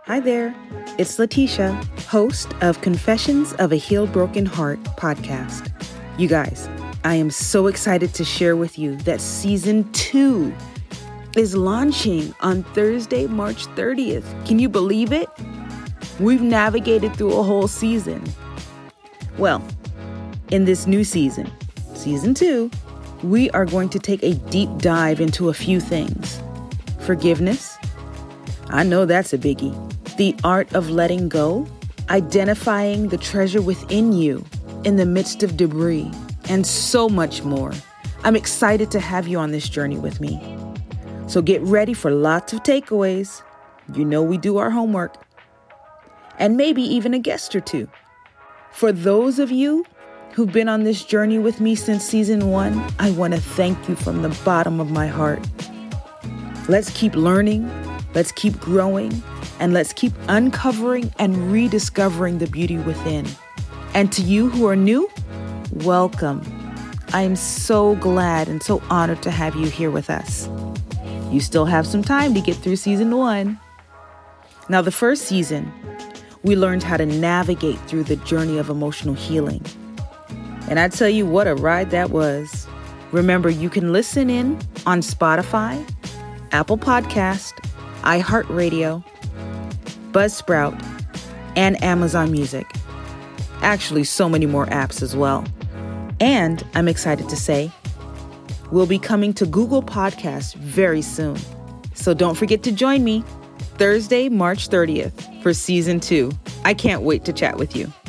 Hi there, it's Letitia, host of Confessions of a Healed Broken Heart podcast. You guys, I am so excited to share with you that season 2 is launching on Thursday, March 30th. Can you believe it? We've navigated through a whole season. Well, in this new season, season 2, we are going to take a deep dive into a few things. Forgiveness. I know that's a biggie. The art of letting go, identifying the treasure within you in the midst of debris, and so much more. I'm excited to have you on this journey with me. So get ready for lots of takeaways. You know we do our homework. And maybe even a guest or two. For those of you who've been on this journey with me since season 1, I want to thank you from the bottom of my heart. Let's keep learning, let's keep growing, and let's keep uncovering and rediscovering the beauty within. And to you who are new, welcome. I am so glad and so honored to have you here with us. You still have some time to get through season 1. Now, the first season, we learned how to navigate through the journey of emotional healing. And I tell you what a ride that was. Remember, you can listen in on Spotify, Apple Podcast, iHeartRadio, Buzzsprout, and Amazon Music. Actually, so many more apps as well. And I'm excited to say, we'll be coming to Google Podcasts very soon. So don't forget to join me Thursday, March 30th for season 2. I can't wait to chat with you.